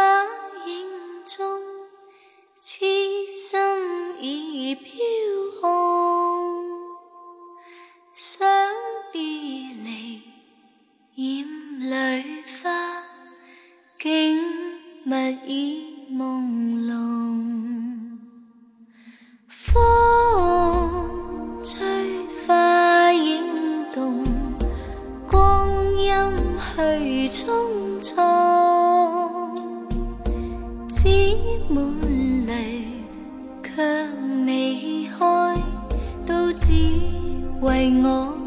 影中，痴心已飘红。想别离，眼里花，景物已朦胧。风吹花影动，光阴去匆匆。只满泪，却未开，都只为我